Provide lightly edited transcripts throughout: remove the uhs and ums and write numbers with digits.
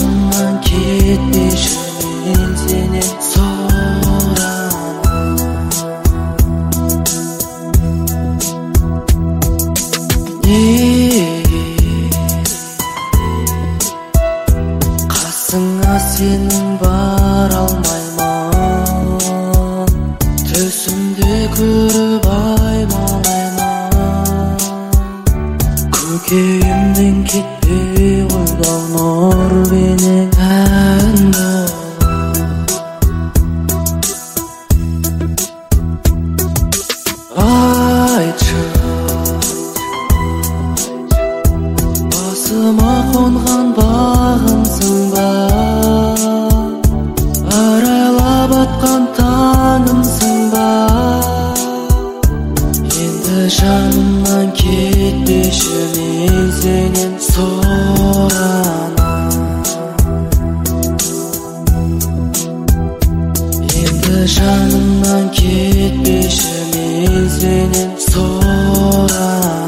жанымнан кетпеші, мен сенен сорамын. Неге қасыңа сенің бара алмаймын, түсімде көріп аймалаймын. Көкейімнен кетпей қойдау нұр бенен ән айтшы, басыма қонған бағымсың ба, арайлап атқан таңымсың ба. Енді жанымнан кетпеші, мен сенен сорамын. Енді жанымнан кетпеші, мен сенен сорамын.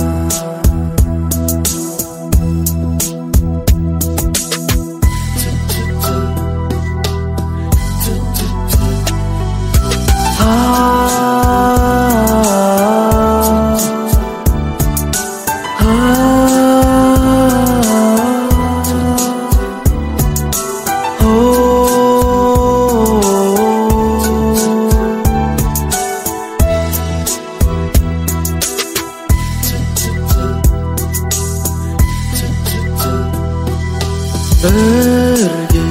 Бірге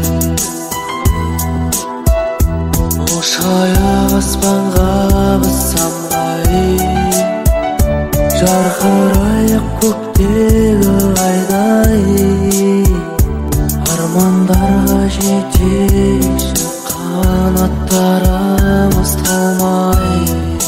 ошайық аспанға біз самғай, жарқырайық көктегі айдай. Армандарға жетейікші, қанаттарымыз талмай.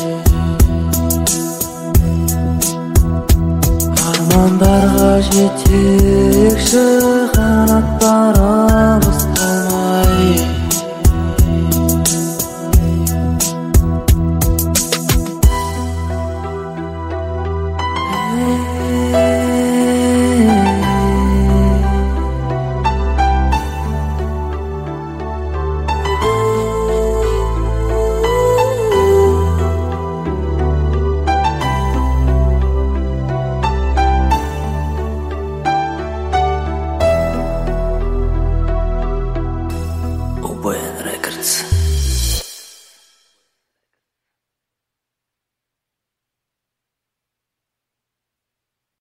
Армандарға жетейікші, қанаттарымыз талмай.